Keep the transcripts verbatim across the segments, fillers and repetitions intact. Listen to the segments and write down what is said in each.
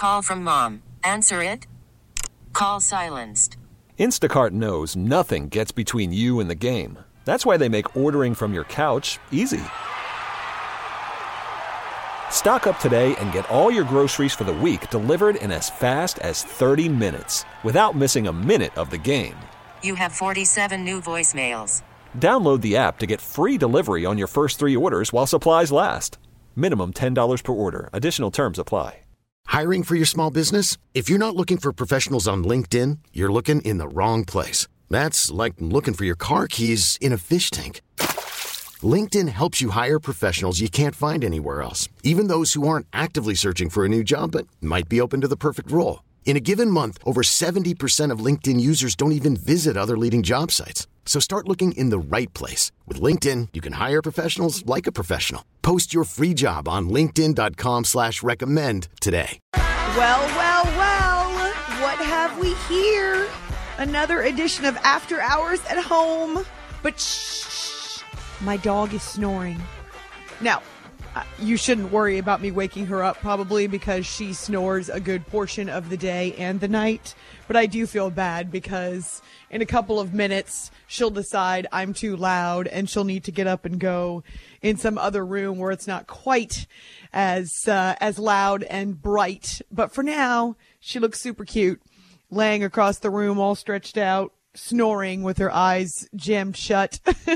Call from mom. Answer it. Call silenced. Instacart knows nothing gets between you and the game. That's why they make ordering from your couch easy. Stock up today and get all your groceries for the week delivered in as fast as thirty minutes without missing a minute of the game. You have forty-seven new voicemails. Download the app to get free delivery on your first three orders while supplies last. Minimum ten dollars per order. Additional terms apply. Hiring for your small business? If you're not looking for professionals on LinkedIn, you're looking in the wrong place. That's like looking for your car keys in a fish tank. LinkedIn helps you hire professionals you can't find anywhere else, even those who aren't actively searching for a new job but might be open to the perfect role. In a given month, over seventy percent of LinkedIn users don't even visit other leading job sites. So start looking in the right place. With LinkedIn, you can hire professionals like a professional. Post your free job on linkedin.com slash recommend today. Well, well, well, what have we here? Another edition of After Hours at Home. But shh, my dog is snoring. Now, uh, you shouldn't worry about me waking her up probably because she snores a good portion of the day and the night. But I do feel bad because in a couple of minutes, she'll decide I'm too loud and she'll need to get up and go in some other room where it's not quite as uh, as loud and bright. But for now, she looks super cute, laying across the room all stretched out, snoring with her eyes jammed shut.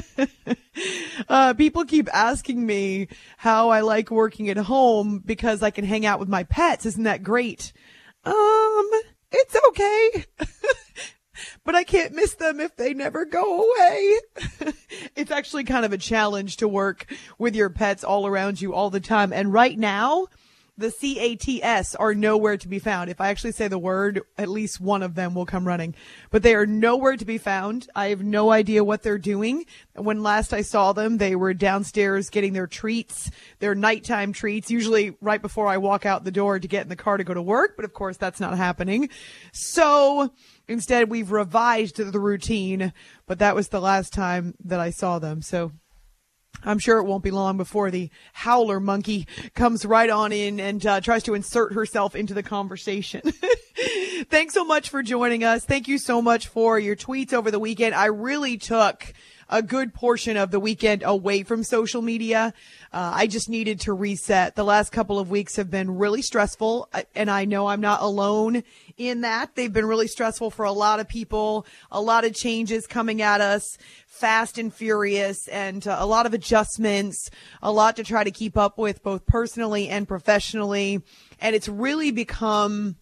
uh, people keep asking me how I like working at home because I can hang out with my pets. Isn't that great? Um, it's okay. But I can't miss them if they never go away. It's actually kind of a challenge to work with your pets all around you all the time. And right now, the C A T S are nowhere to be found. If I actually say the word, at least one of them will come running. But they are nowhere to be found. I have no idea what they're doing. When last I saw them, they were downstairs getting their treats, their nighttime treats, usually right before I walk out the door to get in the car to go to work. But of course, that's not happening. So instead, we've revised the routine. But that was the last time that I saw them. So I'm sure it won't be long before the howler monkey comes right on in and uh, tries to insert herself into the conversation. Thanks so much for joining us. Thank you so much for your tweets over the weekend. I really took a good portion of the weekend away from social media. Uh, I just needed to reset. The last couple of weeks have been really stressful, and I know I'm not alone in that. They've been really stressful for a lot of people, a lot of changes coming at us, fast and furious, and uh, a lot of adjustments, a lot to try to keep up with both personally and professionally. And it's really become,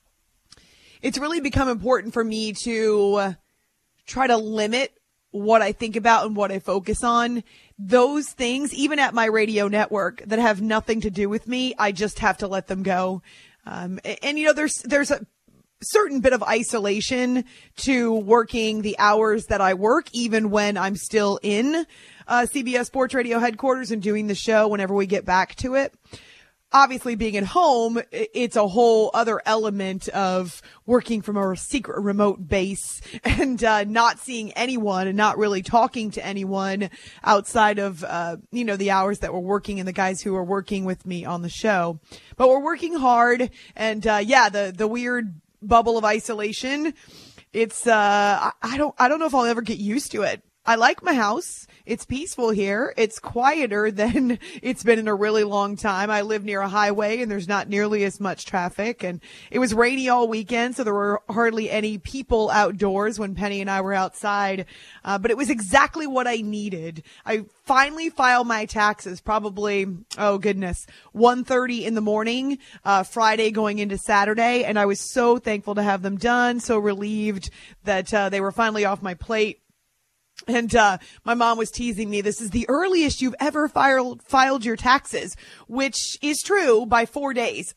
it's really become important for me to try to limit what I think about and what I focus on. Those things, even at my radio network, that have nothing to do with me, I just have to let them go. Um, and, and, you know, there's, there's a certain bit of isolation to working the hours that I work, even when I'm still in uh, C B S Sports Radio headquarters and doing the show whenever we get back to it. Obviously, being at home, it's a whole other element of working from a secret remote base and uh, not seeing anyone and not really talking to anyone outside of, uh, you know, the hours that we're working and the guys who are working with me on the show. But we're working hard. And, uh, yeah, the, the weird bubble of isolation, it's, uh, I don't, I don't know if I'll ever get used to it. I like my house. It's peaceful here. It's quieter than it's been in a really long time. I live near a highway and there's not nearly as much traffic. And it was rainy all weekend, so there were hardly any people outdoors when Penny and I were outside. Uh, but it was exactly what I needed. I finally filed my taxes probably, oh goodness, one thirty in the morning, uh, Friday going into Saturday. And I was so thankful to have them done, so relieved that uh, they were finally off my plate. And, uh, my mom was teasing me, this is the earliest you've ever filed, filed your taxes, which is true by four days.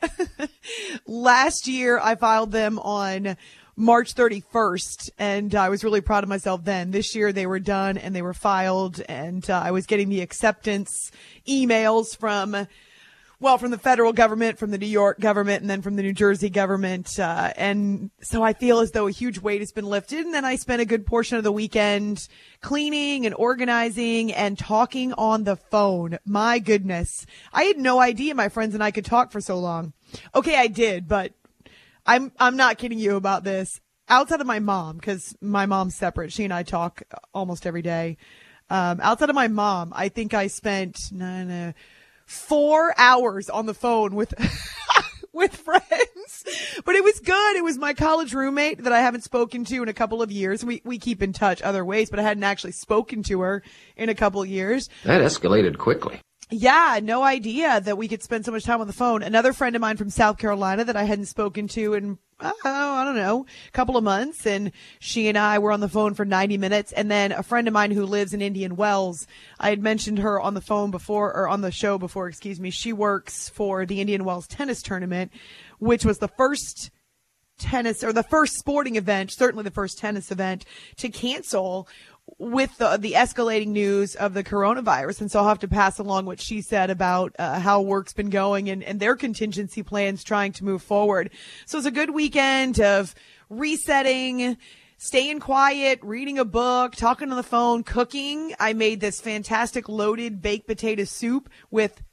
Last year, I filed them on March thirty-first, and I was really proud of myself then. This year, they were done and they were filed, and uh, I was getting the acceptance emails from Well, from the federal government, from the New York government, and then from the New Jersey government. Uh, and so I feel as though a huge weight has been lifted. And then I spent a good portion of the weekend cleaning and organizing and talking on the phone. My goodness. I had no idea my friends and I could talk for so long. Okay, I did, but I'm I'm not kidding you about this. Outside of my mom, because my mom's separate. She and I talk almost every day. Um, outside of my mom, I think I spent no, no, four hours on the phone with with friends. But it was good. It was my college roommate that I haven't spoken to in a couple of years. We we keep in touch other ways, but I hadn't actually spoken to her in a couple of years. That escalated quickly. Yeah, no idea that we could spend so much time on the phone. Another friend of mine from South Carolina that I hadn't spoken to in, oh, I don't know, a couple of months. And she and I were on the phone for ninety minutes. And then a friend of mine who lives in Indian Wells, I had mentioned her on the phone before, or on the show before, excuse me. She works for the Indian Wells tennis tournament, which was the first tennis, or the first sporting event, certainly the first tennis event to cancel with the, the escalating news of the coronavirus. And so I'll have to pass along what she said about uh, how work's been going and, and their contingency plans trying to move forward. So it's a good weekend of resetting, staying quiet, reading a book, talking on the phone, cooking. I made this fantastic loaded baked potato soup with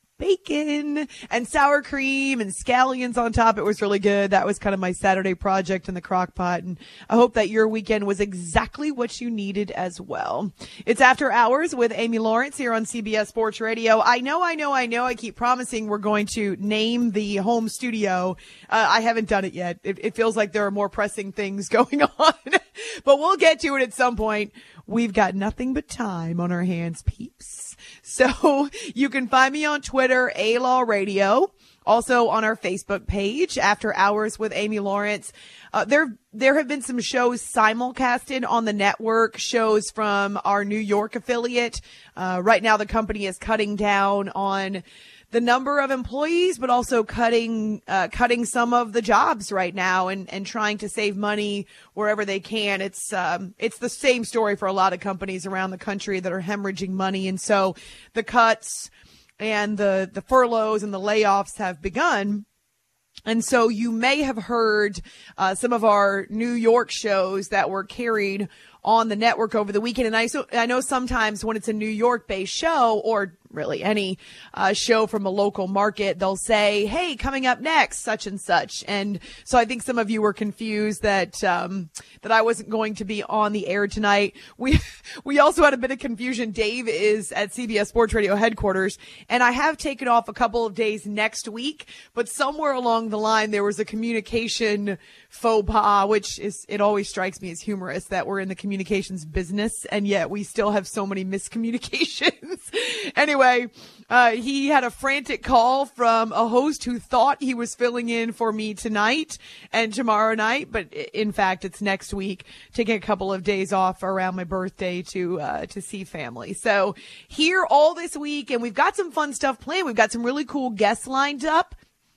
bacon and sour cream and scallions on top. It was really good. That was kind of my Saturday project in the crock pot. And I hope that your weekend was exactly what you needed as well. It's After Hours with Amy Lawrence here on C B S Sports Radio. I know, I know, I know. I keep promising we're going to name the home studio. Uh, I haven't done it yet. It, it feels like there are more pressing things going on, but we'll get to it at some point. We've got nothing but time on our hands, peeps. So you can find me on Twitter, A-Law Radio. Also on our Facebook page, After Hours with Amy Lawrence. Uh, there, there have been some shows simulcasted on the network, shows from our New York affiliate. Uh, right now the company is cutting down on the number of employees, but also cutting, uh, cutting some of the jobs right now and, and trying to save money wherever they can. It's, um, it's the same story for a lot of companies around the country that are hemorrhaging money. And so the cuts and the, the furloughs and the layoffs have begun. And so you may have heard, uh, some of our New York shows that were carried on the network over the weekend. And I, so, I know sometimes when it's a New York based show, or really any uh, show from a local market, they'll say, hey, coming up next, such and such. And so I think some of you were confused that, um, that I wasn't going to be on the air tonight. We, we also had a bit of confusion. Dave is at C B S Sports Radio headquarters, and I have taken off a couple of days next week, but somewhere along the line, there was a communication faux pas, which is, it always strikes me as humorous that we're in the communications business, and yet we still have so many miscommunications. Anyway, uh, he had a frantic call from a host who thought he was filling in for me tonight and tomorrow night, but in fact, it's next week, taking a couple of days off around my birthday to, uh, to see family. So here all this week, and we've got some fun stuff planned. We've got some really cool guests lined up.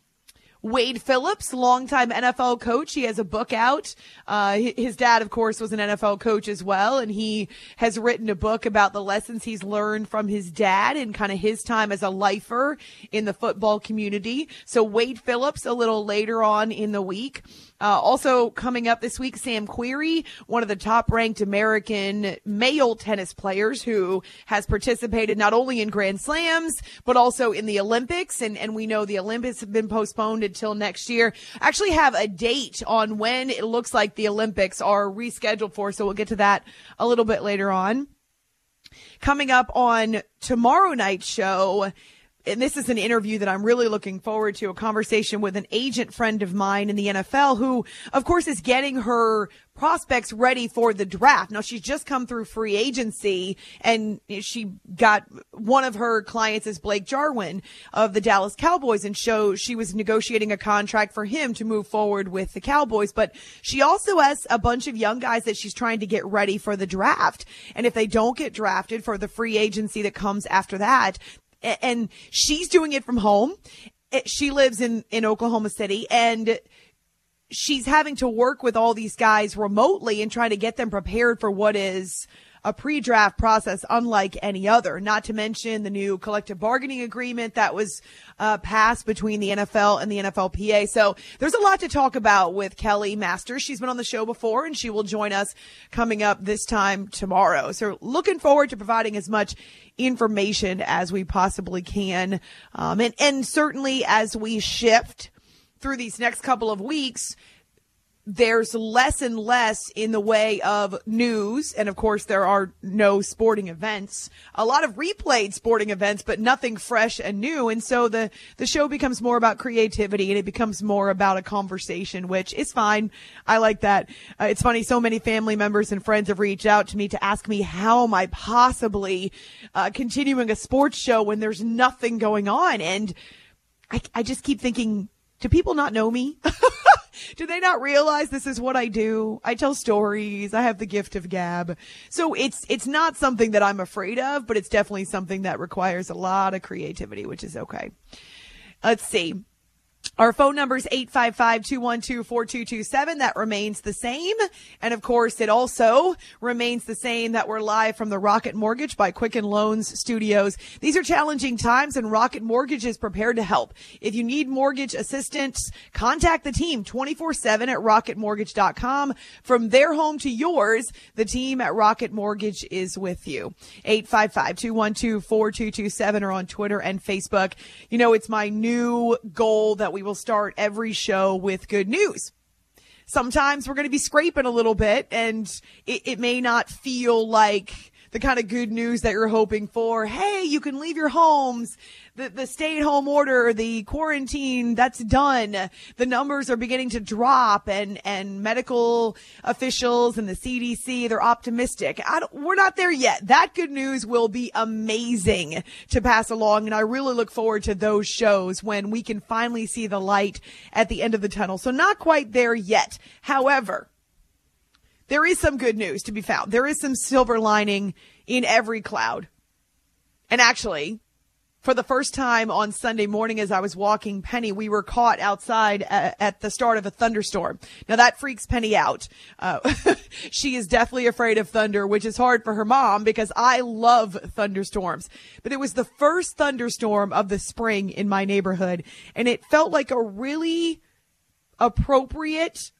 Wade Phillips, longtime N F L coach. He has a book out. Uh, his dad, of course, was an N F L coach as well. And he has written a book about the lessons he's learned from his dad and kind of his time as a lifer in the football community. So Wade Phillips a little later on in the week. Uh, also coming up this week, Sam Querrey, one of the top ranked American male tennis players who has participated not only in Grand Slams, but also in the Olympics. And, and we know the Olympics have been postponed until next year. Actually have a date on when it looks like the Olympics are rescheduled for. So we'll get to that a little bit later on. Coming up on tomorrow night's show, and this is an interview that I'm really looking forward to, a conversation with an agent friend of mine in the N F L who, of course, is getting her prospects ready for the draft. Now, she's just come through free agency, and she got one of her clients is Blake Jarwin of the Dallas Cowboys, and so she was negotiating a contract for him to move forward with the Cowboys. But she also has a bunch of young guys that she's trying to get ready for the draft. And if they don't get drafted for the free agency that comes after that, and she's doing it from home. She lives in, in Oklahoma City, and she's having to work with all these guys remotely and trying to get them prepared for what is a pre-draft process unlike any other, not to mention the new collective bargaining agreement that was uh, passed between the N F L and the N F L P A. So there's a lot to talk about with Kelly Masters. She's been on the show before, and she will join us coming up this time tomorrow. So looking forward to providing as much information as we possibly can. Um, and, and certainly as we shift through these next couple of weeks, there's less and less in the way of news. And of course, there are no sporting events, a lot of replayed sporting events, but nothing fresh and new. And so the, the show becomes more about creativity and it becomes more about a conversation, which is fine. I like that. Uh, it's funny. So many family members and friends have reached out to me to ask me, how am I possibly uh, continuing a sports show when there's nothing going on? And I, I just keep thinking, do people not know me? Do they not realize this is what I do? I tell stories. I have the gift of gab. So it's, it's not something that I'm afraid of, but it's definitely something that requires a lot of creativity, which is okay. Let's see. Our phone number is eight five five, two one two, four two two seven. That remains the same. And of course, it also remains the same that we're live from the Rocket Mortgage by Quicken Loans Studios. These are challenging times and Rocket Mortgage is prepared to help. If you need mortgage assistance, contact the team twenty-four seven at rocket mortgage dot com. From their home to yours, the team at Rocket Mortgage is with you. eight five five, two one two, four two two seven or on Twitter and Facebook. You know, it's my new goal that we will start every show with good news. Sometimes we're going to be scraping a little bit and it, it may not feel like the kind of good news that you're hoping for. Hey, you can leave your homes. The, the stay-at-home order, the quarantine, that's done. The numbers are beginning to drop, and, and medical officials and the C D C, they're optimistic. I don't, we're not there yet. That good news will be amazing to pass along, and I really look forward to those shows when we can finally see the light at the end of the tunnel. So not quite there yet. However, there is some good news to be found. There is some silver lining in every cloud. And actually, for the first time on Sunday morning as I was walking Penny, we were caught outside at, at the start of a thunderstorm. Now that freaks Penny out. Uh, she is definitely afraid of thunder, which is hard for her mom because I love thunderstorms. But it was the first thunderstorm of the spring in my neighborhood, and it felt like a really appropriate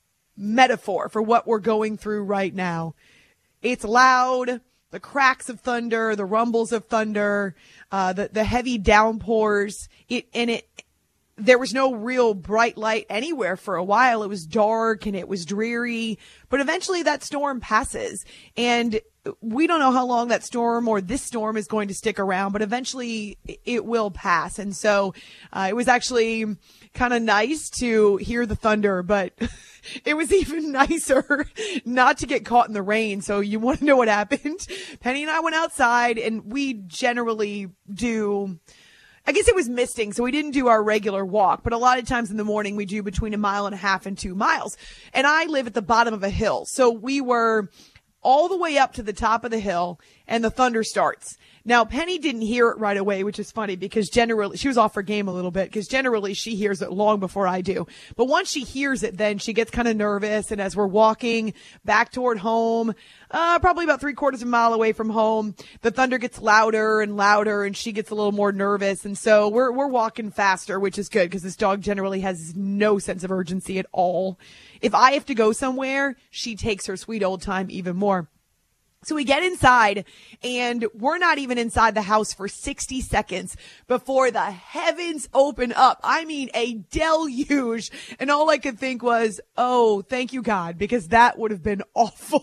metaphor for what we're going through right now. It's loud, the cracks of thunder, the rumbles of thunder, uh, the, the heavy downpours. It, and it, there was no real bright light anywhere for a while. It was dark and it was dreary, but eventually that storm passes, and we don't know how long that storm or this storm is going to stick around, but eventually it will pass. And so, uh, it was actually kind of nice to hear the thunder, but it was even nicer not to get caught in the rain. So you want to know what happened? Penny and I went outside, and we generally do, I guess it was misting, so we didn't do our regular walk, but a lot of times in the morning we do between a mile and a half and two miles. And I live at the bottom of a hill, so we were all the way up to the top of the hill, and the thunder starts. Now, Penny didn't hear it right away, which is funny because generally she was off her game a little bit because generally she hears it long before I do. But once she hears it, then she gets kind of nervous. And as we're walking back toward home, uh, probably about three quarters of a mile away from home, the thunder gets louder and louder, and she gets a little more nervous. And so we're, we're walking faster, which is good because this dog generally has no sense of urgency at all. If I have to go somewhere, she takes her sweet old time even more. So we get inside, and we're not even inside the house for sixty seconds before the heavens open up. I mean, a deluge. And all I could think was, oh, thank you, God, because that would have been awful.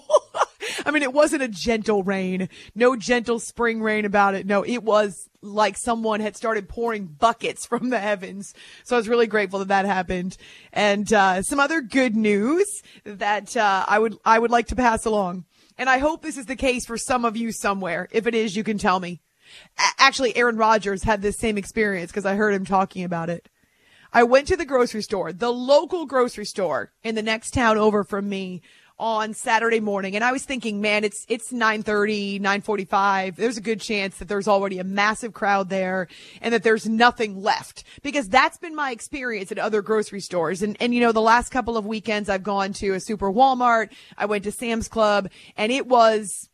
I mean, it wasn't a gentle rain, no gentle spring rain about it. No, it was like someone had started pouring buckets from the heavens. So I was really grateful that that happened. And uh, some other good news that uh, I would I would like to pass along. And I hope this is the case for some of you somewhere. If it is, you can tell me. A- actually, Aaron Rodgers had this same experience because I heard him talking about it. I went to the grocery store, the local grocery store in the next town over from me on Saturday morning. And I was thinking, man, it's, it's nine thirty, nine forty-five. There's a good chance that there's already a massive crowd there and that there's nothing left, because that's been my experience at other grocery stores. And, and, you know, the last couple of weekends I've gone to a Super Walmart. I went to Sam's Club, and it was,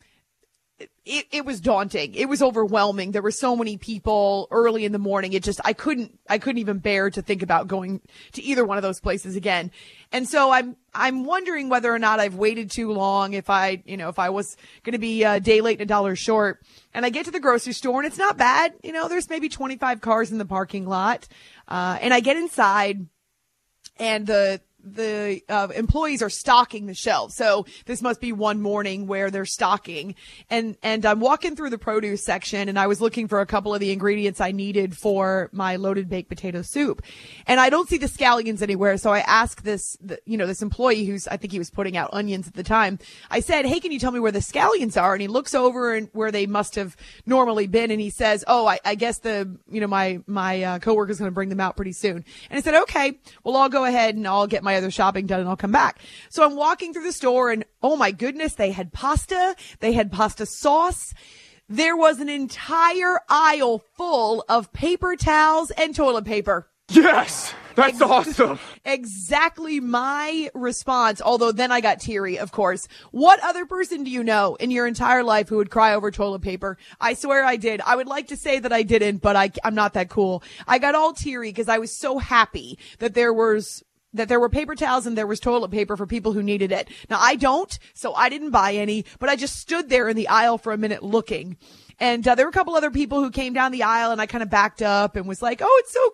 It, it was daunting. It was overwhelming. There were so many people early in the morning. It just, I couldn't, I couldn't even bear to think about going to either one of those places again. And so I'm, I'm wondering whether or not I've waited too long, if I, you know, if I was going to be a day late and a dollar short. And I get to the grocery store, and it's not bad. You know, there's maybe twenty-five cars in the parking lot. Uh, and I get inside, and the the uh, employees are stocking the shelves. So this must be one morning where they're stocking. And, and I'm walking through the produce section, and I was looking for a couple of the ingredients I needed for my loaded baked potato soup. And I don't see the scallions anywhere. So I asked this, the, you know, this employee who's, I think he was putting out onions at the time. I said, hey, can you tell me where the scallions are? And he looks over and where they must have normally been. And he says, oh, I, I guess the, you know, my, my, uh, coworker's going to bring them out pretty soon. And I said, okay, well, I'll go ahead and I'll get my other shopping done and I'll come back. So I'm walking through the store, and oh my goodness, they had pasta. They had pasta sauce. There was an entire aisle full of paper towels and toilet paper. Yes, that's Ex- awesome. Exactly my response. Although then I got teary, of course. What other person do you know in your entire life who would cry over toilet paper? I swear I did. I would like to say that I didn't, but I, I'm not that cool. I got all teary because I was so happy that there was that there were paper towels and there was toilet paper for people who needed it. Now, I don't, so I didn't buy any, but I just stood there in the aisle for a minute looking. And uh, there were a couple other people who came down the aisle, and I kind of backed up and was like, oh, it's so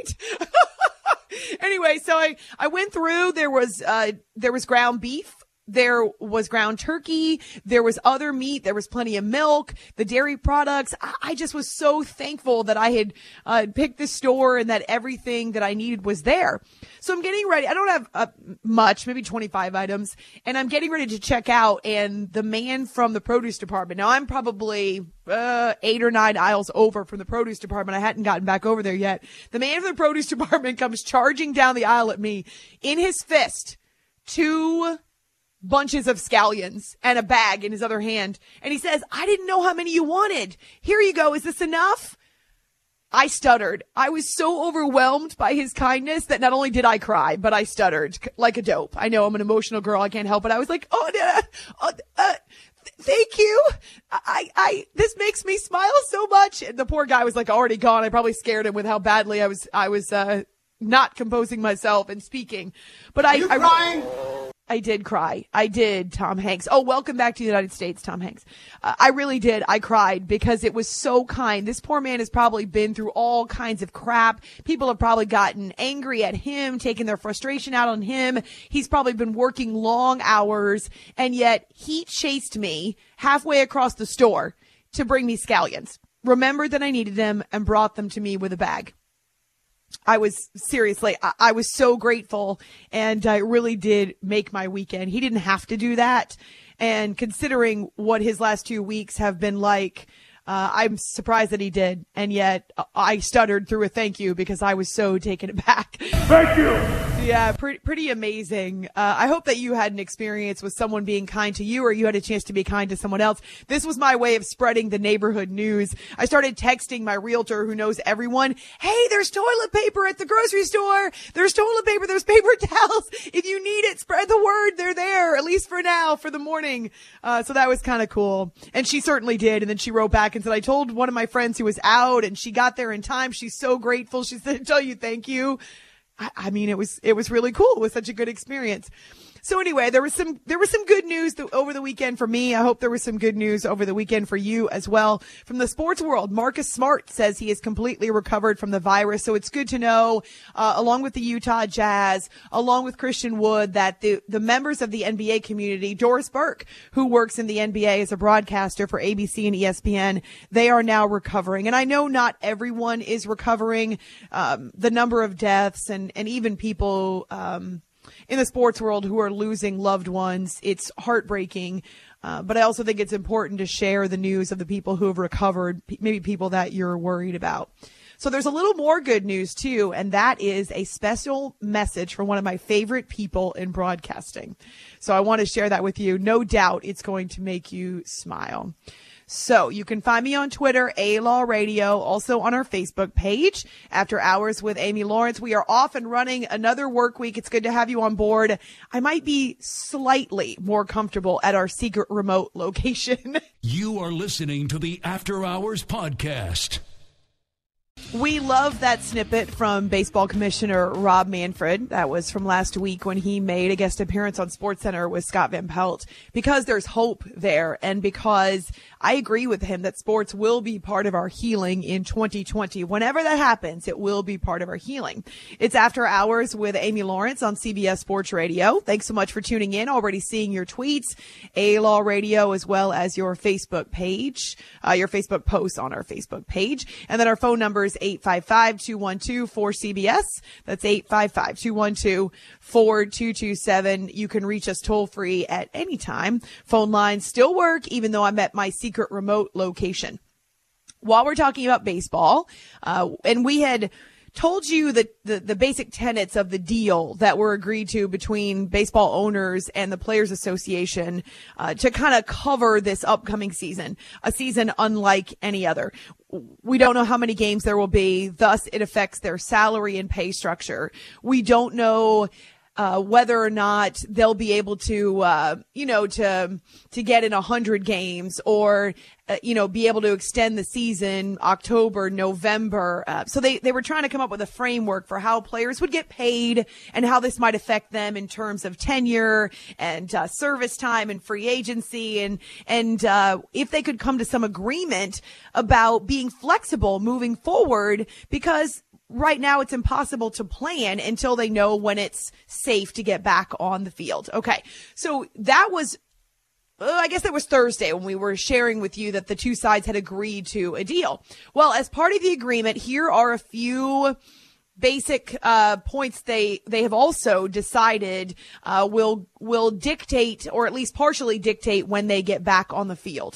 great. Anyway, so I, I went through. There was, uh, there was ground beef. There was ground turkey. There was other meat. There was plenty of milk, the dairy products. I, I just was so thankful that I had uh, picked this store and that everything that I needed was there. So I'm getting ready. I don't have uh, much, maybe twenty-five items, and I'm getting ready to check out. And the man from the produce department, now I'm probably uh, eight or nine aisles over from the produce department. I hadn't gotten back over there yet. The man from the produce department comes charging down the aisle at me in his fist, two bunches of scallions and a bag in his other hand. And he says, I didn't know how many you wanted. Here you go. Is this enough? I stuttered. I was so overwhelmed by his kindness that not only did I cry, but I stuttered like a dope. I know I'm an emotional girl. I can't help it. I was like, oh, uh, uh, uh, th- thank you. I, I, this makes me smile so much. And the poor guy was like already gone. I probably scared him with how badly I was, I was, uh, not composing myself and speaking. But I, Are you I, crying? I did cry. I did, Tom Hanks. Oh, welcome back to the United States, Tom Hanks. Uh, I really did. I cried because it was so kind. This poor man has probably been through all kinds of crap. People have probably gotten angry at him, taking their frustration out on him. He's probably been working long hours, and yet he chased me halfway across the store to bring me scallions, remembered that I needed them, and brought them to me with a bag. I was seriously, I, I was so grateful, and I really did make my weekend. He didn't have to do that. And considering what his last two weeks have been like, uh, I'm surprised that he did. And yet I stuttered through a thank you because I was so taken aback. Thank you. Yeah, pretty, pretty amazing. Uh, I hope that you had an experience with someone being kind to you, or you had a chance to be kind to someone else. This was my way of spreading the neighborhood news. I started texting my realtor, who knows everyone. Hey, there's toilet paper at the grocery store. There's toilet paper. There's paper towels. If you need it, spread the word. They're there, at least for now, for the morning. Uh, so that was kind of cool. And she certainly did. And then she wrote back and said, I told one of my friends who was out, and she got there in time. She's so grateful. She said, tell you thank you. I, I mean, it was, it was really cool. It was such a good experience. So anyway, there was some, there was some good news th- over the weekend for me. I hope there was some good news over the weekend for you as well. From the sports world, Marcus Smart says he is completely recovered from the virus. So it's good to know, uh, along with the Utah Jazz, along with Christian Wood, that the, the members of the N B A community, Doris Burke, who works in the N B A as a broadcaster for A B C and E S P N, they are now recovering. And I know not everyone is recovering. Um, the number of deaths and, and even people, um, in the sports world who are losing loved ones, it's heartbreaking. Uh, but I also think it's important to share the news of the people who have recovered, p- maybe people that you're worried about. So there's a little more good news too, and that is a special message from one of my favorite people in broadcasting. So I want to share that with you. No doubt it's going to make you smile. So you can find me on Twitter, A-Law Radio, also on our Facebook page, After Hours with Amy Lawrence. We are off and running another work week. It's good to have you on board. I might be slightly more comfortable at our secret remote location. You are listening to the After Hours podcast. We love that snippet from Baseball Commissioner Rob Manfred. That was from last week when he made a guest appearance on SportsCenter with Scott Van Pelt, because there's hope there, and because I agree with him that sports will be part of our healing in twenty twenty. Whenever that happens, it will be part of our healing. It's After Hours with Amy Lawrence on C B S Sports Radio. Thanks so much for tuning in. Already seeing your tweets, A-Law Radio, as well as your Facebook page, uh, your Facebook posts on our Facebook page. And then our phone number is eight five five, two one two, four C B S. That's eight five five, two one two, four two two seven. You can reach us toll free at any time. Phone lines still work, even though I'm at my secret remote location. While we're talking about baseball, uh, and we had told you that the, the basic tenets of the deal that were agreed to between baseball owners and the Players Association uh, to kind of cover this upcoming season, a season unlike any other. We don't know how many games there will be, thus it affects their salary and pay structure. We don't know Uh, whether or not they'll be able to, uh, you know, to, to get in a hundred games or, uh, you know, be able to extend the season October, November. Uh, so they, they were trying to come up with a framework for how players would get paid and how this might affect them in terms of tenure and, uh, service time and free agency. And, and, uh, if they could come to some agreement about being flexible moving forward, because right now it's impossible to plan until they know when it's safe to get back on the field. Okay. So that was, uh, I guess that was Thursday when we were sharing with you that the two sides had agreed to a deal. Well, as part of the agreement, here are a few basic uh points they they have also decided uh will will dictate, or at least partially dictate, when they get back on the field.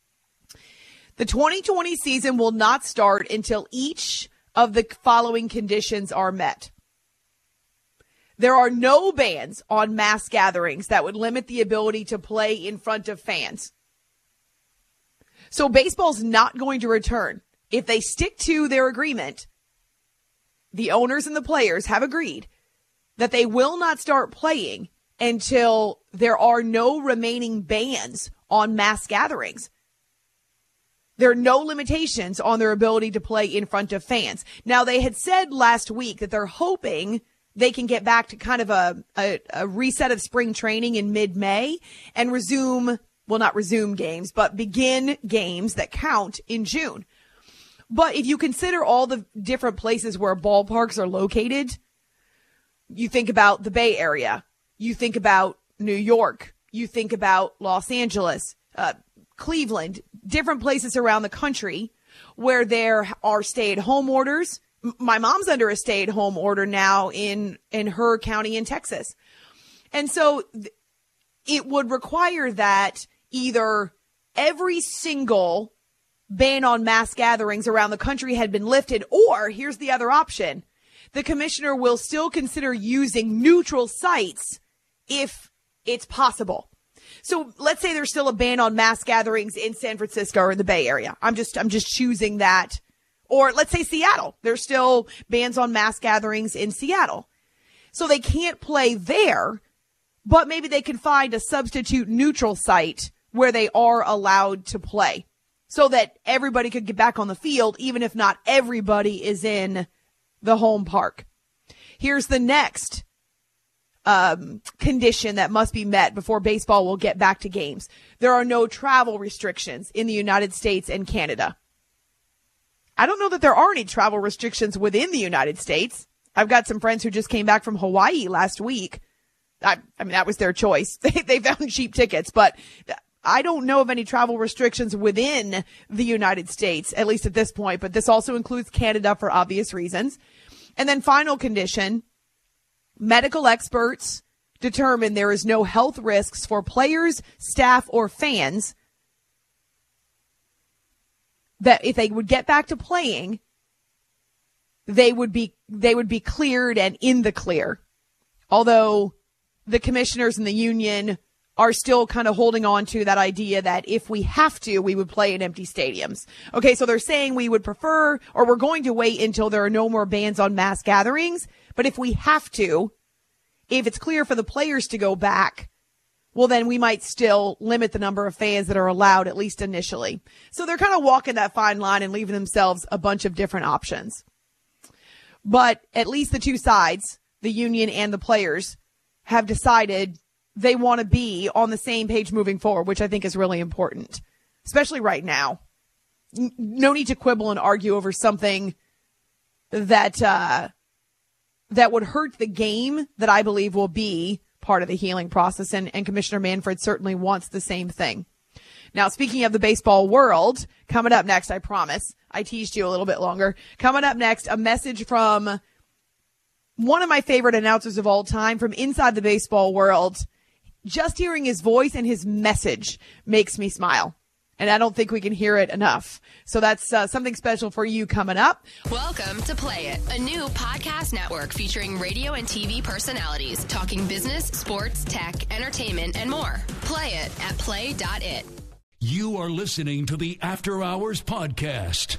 The twenty twenty season will not start until each of the following conditions are met. There are no bans on mass gatherings that would limit the ability to play in front of fans. So baseball's not going to return. If they stick to their agreement, the owners and the players have agreed that they will not start playing until there are no remaining bans on mass gatherings. There are no limitations on their ability to play in front of fans. Now, they had said last week that they're hoping they can get back to kind of a, a, a reset of spring training in mid-May and resume, well, not resume games, but begin games that count in June. But if you consider all the different places where ballparks are located, you think about the Bay Area, you think about New York, you think about Los Angeles, uh, Cleveland, different places around the country where there are stay-at-home orders. My mom's under a stay-at-home order now in, in her county in Texas. And so th- it would require that either every single ban on mass gatherings around the country had been lifted, or here's the other option. The commissioner will still consider using neutral sites if it's possible. So let's say there's still a ban on mass gatherings in San Francisco or in the Bay Area. I'm just, I'm just choosing that. Or let's say Seattle. There's still bans on mass gatherings in Seattle. So they can't play there, but maybe they can find a substitute neutral site where they are allowed to play so that everybody could get back on the field, even if not everybody is in the home park. Here's the next Um, condition that must be met before baseball will get back to games. There are no travel restrictions in the United States and Canada. I don't know that there are any travel restrictions within the United States. I've got some friends who just came back from Hawaii last week. I, I mean, that was their choice. They, they found cheap tickets, but I don't know of any travel restrictions within the United States, at least at this point, but this also includes Canada for obvious reasons. And then final condition, medical experts determine there is no health risks for players, staff, or fans, that if they would get back to playing, they would be, they would be cleared and in the clear. Although the commissioners and the union are still kind of holding on to that idea that if we have to, we would play in empty stadiums. Okay, so they're saying we would prefer, or we're going to wait until there are no more bans on mass gatherings. But if we have to, if it's clear for the players to go back, well, then we might still limit the number of fans that are allowed, at least initially. So they're kind of walking that fine line and leaving themselves a bunch of different options. But at least the two sides, the union and the players, have decided they want to be on the same page moving forward, which I think is really important, especially right now. No need to quibble and argue over something that uh, that would hurt the game that I believe will be part of the healing process, and, and Commissioner Manfred certainly wants the same thing. Now, speaking of the baseball world, coming up next, I promise, I teased you a little bit longer. Coming up next, a message from one of my favorite announcers of all time from inside the baseball world. Just hearing his voice and his message makes me smile. And I don't think we can hear it enough. So that's uh, something special for you coming up. Welcome to Play It, a new podcast network featuring radio and T V personalities talking business, sports, tech, entertainment, and more. Play it at play dot it. You are listening to the After Hours Podcast.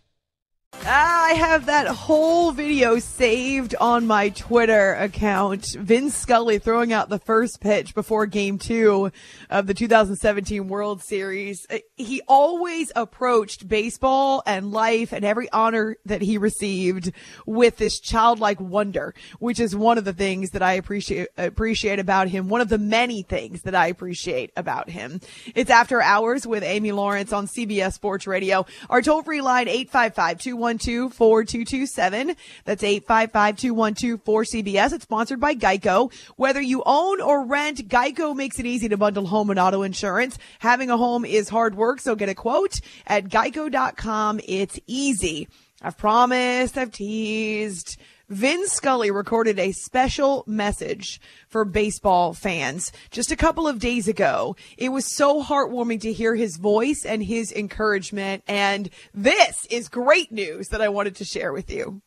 I have that whole video saved on my Twitter account. Vin Scully throwing out the first pitch before game two of the two thousand seventeen World Series. He always approached baseball and life and every honor that he received with this childlike wonder, which is one of the things that I appreciate, appreciate about him. One of the many things that I appreciate about him. It's After Hours with Amy Lawrence on C B S Sports Radio. Our toll-free line, eight five five, two one two, four two two seven. That's eight five five, two one two, four C B S. It's sponsored by Geico. Whether you own or rent, Geico makes it easy to bundle home and auto insurance. Having a home is hard work, so get a quote at geico dot com. It's easy. I've promised, I've teased. Vin Scully recorded a special message for baseball fans just a couple of days ago. It was so heartwarming to hear his voice and his encouragement, and this is great news that I wanted to share with you.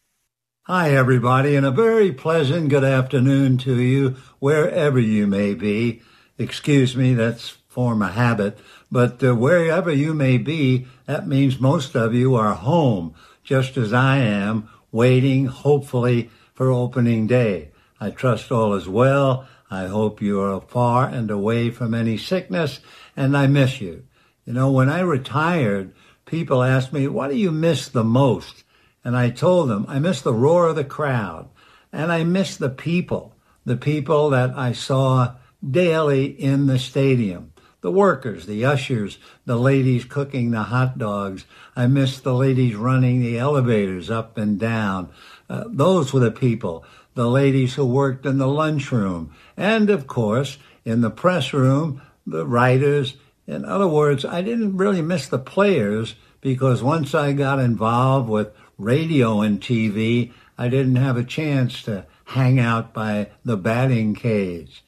Hi, everybody, and a very pleasant good afternoon to you, wherever you may be. Excuse me, that's form a habit, but uh, wherever you may be, that means most of you are home, just as I am, waiting, hopefully, for opening day. I trust all is well. I hope you are far and away from any sickness, and I miss you. You know, when I retired, people asked me, what do you miss the most? And I told them, I miss the roar of the crowd, and I miss the people, the people that I saw daily in the stadium. The workers, the ushers, the ladies cooking the hot dogs. I miss the ladies running the elevators up and down. Uh, those were the people, the ladies who worked in the lunchroom. And, of course, in the press room, the writers. In other words, I didn't really miss the players because once I got involved with radio and T V, I didn't have a chance to hang out by the batting cage.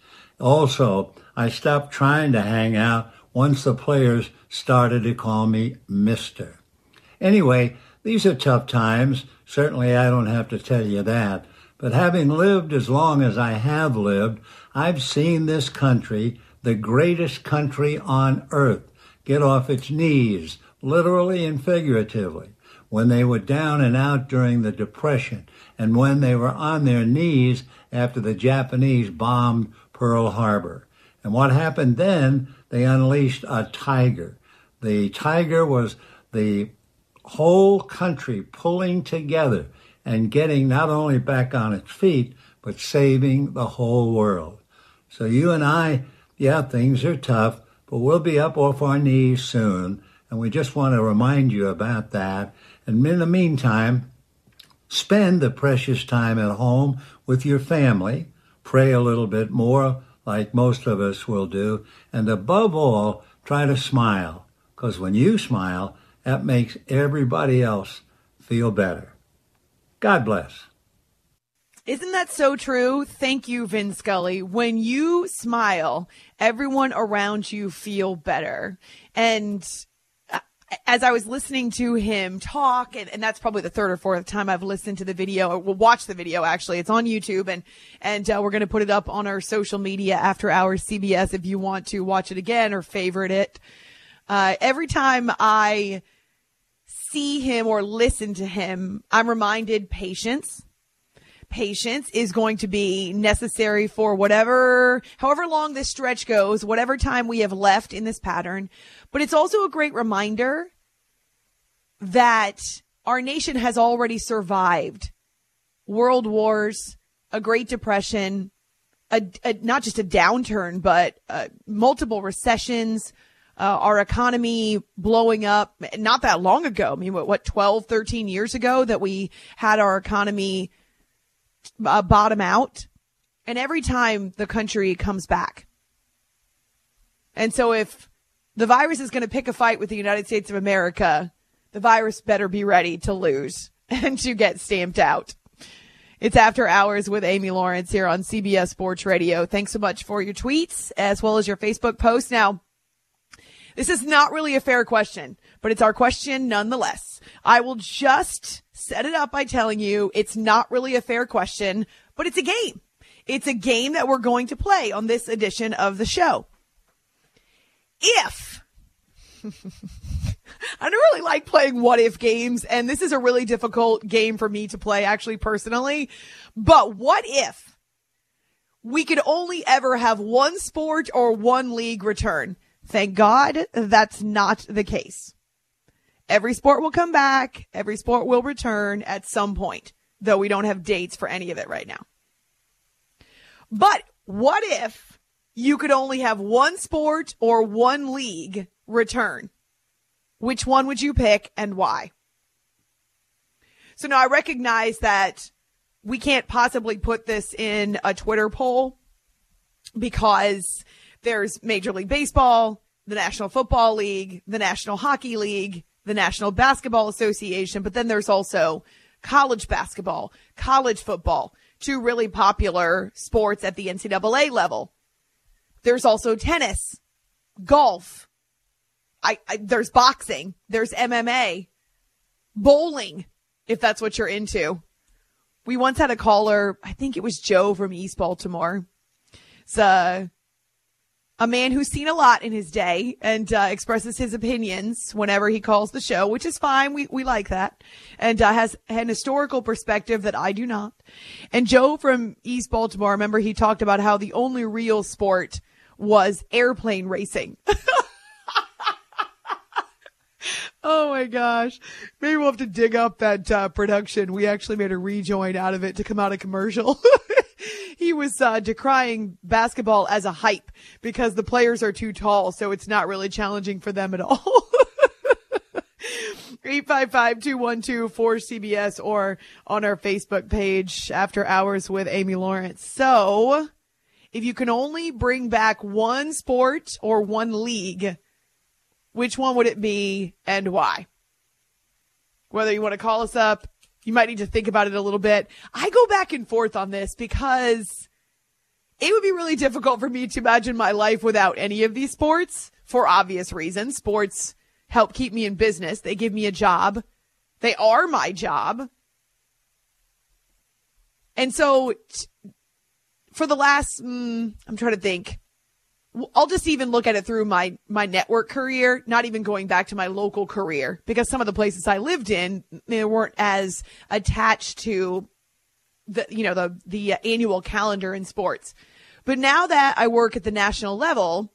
Also, I stopped trying to hang out once the players started to call me Mister Anyway, these are tough times. Certainly I don't have to tell you that. But having lived as long as I have lived, I've seen this country, the greatest country on earth, get off its knees, literally and figuratively, when they were down and out during the Depression and when they were on their knees after the Japanese bombed Pearl Harbor. And what happened then, they unleashed a tiger. The tiger was the whole country pulling together and getting not only back on its feet, but saving the whole world. So you and I, yeah, things are tough, but we'll be up off our knees soon. And we just want to remind you about that. And in the meantime, spend the precious time at home with your family. Pray a little bit more, like most of us will do. And above all, try to smile. Because when you smile, that makes everybody else feel better. God bless. Isn't that so true? Thank you, Vin Scully. When you smile, everyone around you feel better. And as I was listening to him talk, and, and that's probably the third or fourth time I've listened to the video, or we'll watch the video, actually. It's on YouTube, and and uh, we're going to put it up on our social media, After Hours C B S, if you want to watch it again or favorite it. Uh, every time I see him or listen to him, I'm reminded patience. patience is going to be necessary for whatever, however long this stretch goes, whatever time we have left in this pattern. But it's also a great reminder that our nation has already survived world wars, a Great Depression, a, a, not just a downturn, but uh, multiple recessions, uh, our economy blowing up not that long ago. I mean, what, what twelve, thirteen years ago that we had our economy uh, bottom out. And every time the country comes back. And so if the virus is going to pick a fight with the United States of America, the virus better be ready to lose and to get stamped out. It's After Hours with Amy Lawrence here on C B S Sports Radio. Thanks so much for your tweets as well as your Facebook posts. Now, this is not really a fair question, but it's our question nonetheless. I will just set it up by telling you it's not really a fair question, but it's a game. It's a game that we're going to play on this edition of the show. If I don't really like playing what if games, and this is a really difficult game for me to play actually personally, but what if we could only ever have one sport or one league return? Thank God that's not the case. Every sport will come back. Every sport will return at some point, though we don't have dates for any of it right now. But what if you could only have one sport or one league return? Which one would you pick and why? So now I recognize that we can't possibly put this in a Twitter poll because there's Major League Baseball, the National Football League, the National Hockey League, the National Basketball Association, but then there's also college basketball, college football, two really popular sports at the N C double A level. There's also tennis, golf, I, I there's boxing, there's M M A, bowling, if that's what you're into. We once had a caller, I think it was Joe from East Baltimore. It's a, a man who's seen a lot in his day and uh, expresses his opinions whenever he calls the show, which is fine. We we like that. And uh, has an historical perspective that I do not. And Joe from East Baltimore, remember he talked about how the only real sport was airplane racing. Oh my gosh. Maybe we'll have to dig up that uh, production. We actually made a rejoin out of it to come out a commercial. He was uh, decrying basketball as a hype because the players are too tall, so it's not really challenging for them at all. eight five five, two one two, four C B S or on our Facebook page, After Hours with Amy Lawrence. So, if you can only bring back one sport or one league, which one would it be and why? Whether you want to call us up, you might need to think about it a little bit. I go back and forth on this because it would be really difficult for me to imagine my life without any of these sports for obvious reasons. Sports help keep me in business. They give me a job. They are my job. And so t- for the last, mm, I'm trying to think. I'll just even look at it through my, my network career, not even going back to my local career, because some of the places I lived in, they weren't as attached to the, you know, the, the annual calendar in sports. But now that I work at the national level,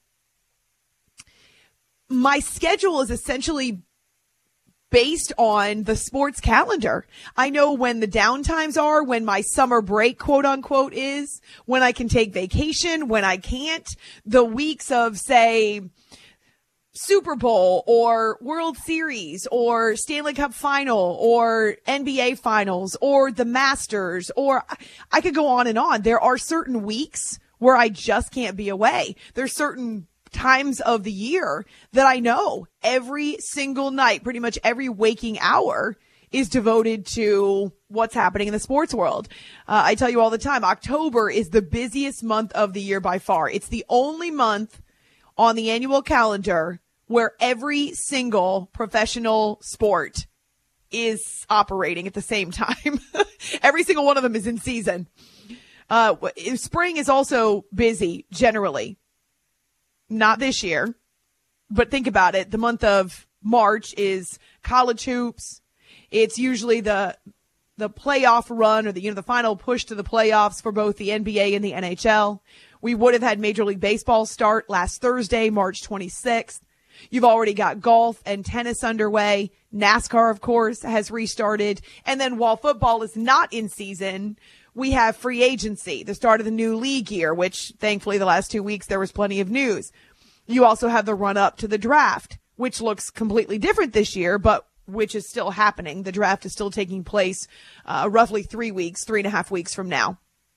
my schedule is essentially based on the sports calendar. I know when the downtimes are, when my summer break, quote unquote, is, when I can take vacation, when I can't. The weeks of, say, Super Bowl or World Series or Stanley Cup Final or N B A Finals or the Masters, or I could go on and on. There are certain weeks where I just can't be away. There's certain times of the year that I know every single night, pretty much every waking hour is devoted to what's happening in the sports world. Uh, I tell you all the time, October is the busiest month of the year by far. It's the only month on the annual calendar where every single professional sport is operating at the same time. Every single one of them is in season. Uh, spring is also busy generally. Not this year, but think about it. The month of March is college hoops. It's usually the the playoff run or the, you know, the final push to the playoffs for both the N B A and the N H L. We would have had Major League Baseball start last Thursday, March twenty-sixth. You've already got golf and tennis underway. NASCAR, of course, has restarted. And then while football is not in season, we have free agency, the start of the new league year, which thankfully the last two weeks there was plenty of news. You also have the run up to the draft, which looks completely different this year, but which is still happening. The draft is still taking place uh, roughly three weeks, three and a half weeks from now.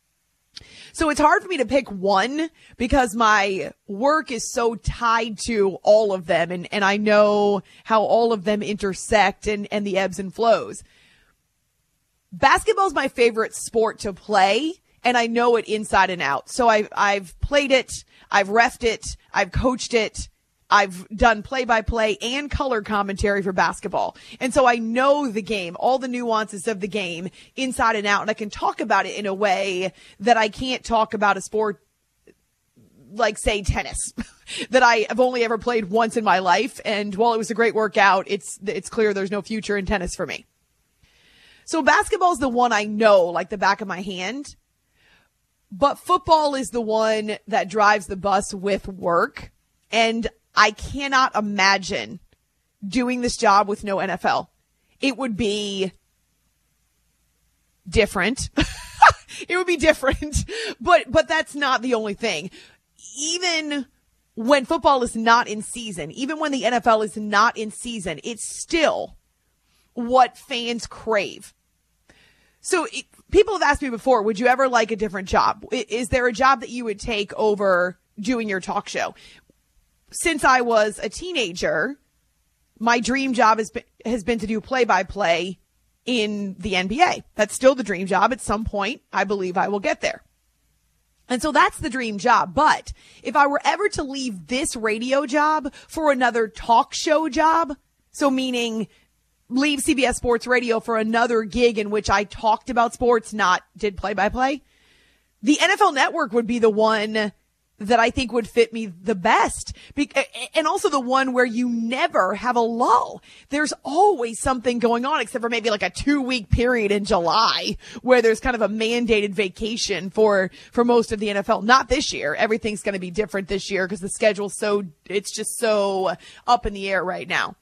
So it's hard for me to pick one because my work is so tied to all of them, and, and I know how all of them intersect and, and the ebbs and flows. Basketball is my favorite sport to play, and I know it inside and out. So I've, I've played it, I've reffed it, I've coached it, I've done play-by-play and color commentary for basketball. And so I know the game, all the nuances of the game inside and out, and I can talk about it in a way that I can't talk about a sport like, say, tennis, that I have only ever played once in my life. And while it was a great workout, it's it's clear there's no future in tennis for me. So basketball is the one I know like the back of my hand, but football is the one that drives the bus with work. And I cannot imagine doing this job with no N F L. It would be different. It would be different, but, but that's not the only thing. Even when football is not in season, even when the N F L is not in season, it's still what fans crave. So it, people have asked me before, would you ever like a different job? Is there a job that you would take over doing your talk show? Since I was a teenager, my dream job has been, has been to do play-by-play in the N B A. That's still the dream job. At some point, I believe I will get there. And so that's the dream job. But if I were ever to leave this radio job for another talk show job, so meaning leave C B S Sports Radio for another gig in which I talked about sports, not did play-by-play, the N F L Network would be the one that I think would fit me the best. Be- and also the one where you never have a lull. There's always something going on, except for maybe like a two week period in July where there's kind of a mandated vacation for, for most of the N F L. Not this year. Everything's going to be different this year because the schedule's so, it's just so up in the air right now.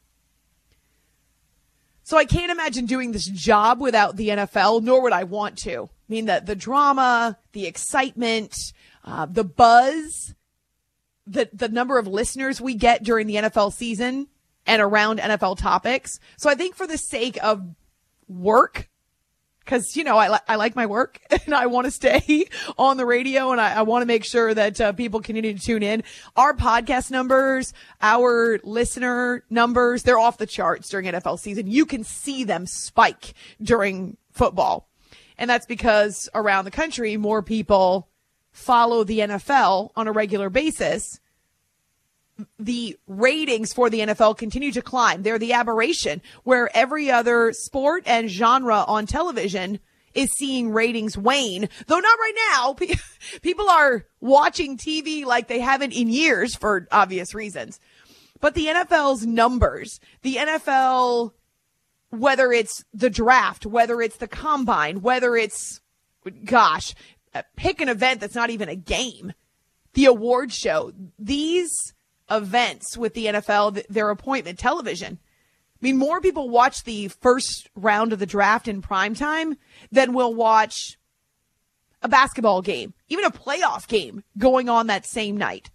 So I can't imagine doing this job without the N F L, nor would I want to. I mean, the, the drama, the excitement, Uh, the buzz, the the number of listeners we get during the N F L season and around N F L topics. So I think for the sake of work, because, you know, I, li- I like my work and I want to stay on the radio and I, I want to make sure that uh, people continue to tune in. Our podcast numbers, our listener numbers, they're off the charts during N F L season. You can see them spike during football. And that's because around the country, more people follow the N F L on a regular basis. The ratings for the N F L continue to climb. They're the aberration where every other sport and genre on television is seeing ratings wane, though not right now. People are watching T V like they haven't in years for obvious reasons. But the N F L's numbers, the N F L, whether it's the draft, whether it's the combine, whether it's, gosh, pick an event that's not even a game, the award show, these events with the N F L, their appointment television. I mean, more people watch the first round of the draft in primetime than will watch a basketball game, even a playoff game going on that same night.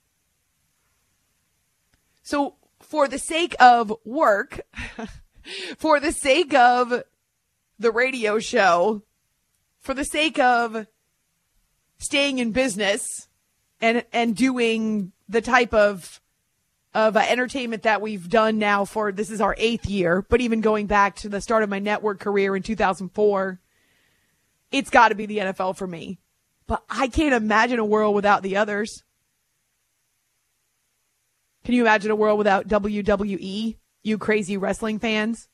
So for the sake of work, for the sake of the radio show, for the sake of staying in business and and doing the type of of uh, entertainment that we've done now for, this is our eighth year, but even going back to the start of my network career in two thousand four, it's got to be the N F L for me. But I can't imagine a world without the others. Can you imagine a world without W W E, you crazy wrestling fans?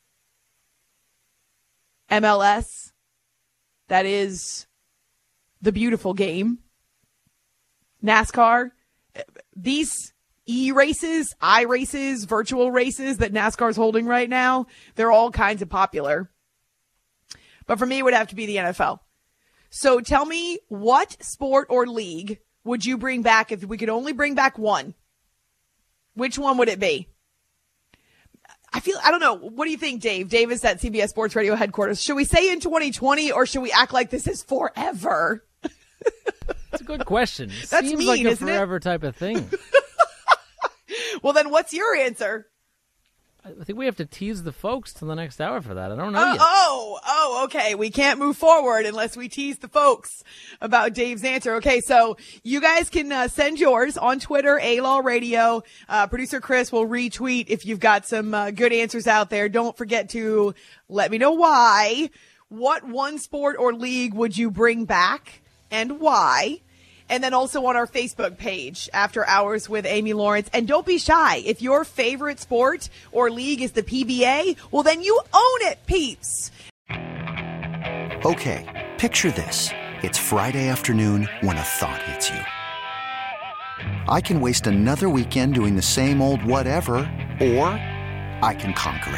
M L S, that is the beautiful game. NASCAR, these e-races, i-races, virtual races that NASCAR is holding right now, they're all kinds of popular. But for me, it would have to be the N F L. So tell me, what sport or league would you bring back if we could only bring back one? Which one would it be? I feel, I don't know. What do you think, Dave? Dave is at C B S Sports Radio headquarters. Should we say in twenty twenty or should we act like this is forever? That's a good question. That's Seems mean, like a isn't it? forever type of thing. Well, then what's your answer? I think we have to tease the folks till the next hour for that. I don't know Uh, yet. oh, oh, okay. We can't move forward unless we tease the folks about Dave's answer. Okay, so you guys can uh, send yours on Twitter, A-Law Radio. Uh, Producer Chris will retweet if you've got some uh, good answers out there. Don't forget to let me know why. What one sport or league would you bring back and why? And then also on our Facebook page, After Hours with Amy Lawrence. And don't be shy. If your favorite sport or league is the P B A, well, then you own it, peeps. Okay, picture this. It's Friday afternoon when a thought hits you. I can waste another weekend doing the same old whatever, or I can conquer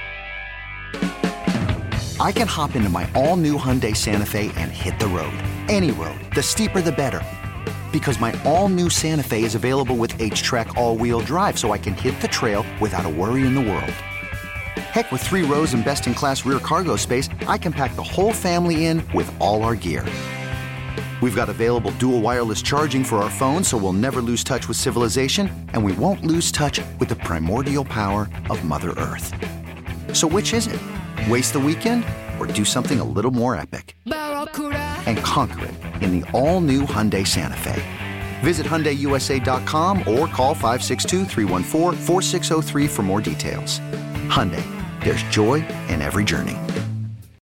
it. I can hop into my all-new Hyundai Santa Fe and hit the road. Any road. The steeper, the better. Because my all-new Santa Fe is available with H-Track all-wheel drive, so I can hit the trail without a worry in the world. Heck, with three rows and best-in-class rear cargo space, I can pack the whole family in with all our gear. We've got available dual wireless charging for our phones, so we'll never lose touch with civilization, and we won't lose touch with the primordial power of Mother Earth. So which is it? Waste the weekend or do something a little more epic? And conquer it in the all-new Hyundai Santa Fe. Visit Hyundai U S A dot com or call five six two, three one four, four six zero three for more details. Hyundai, there's joy in every journey.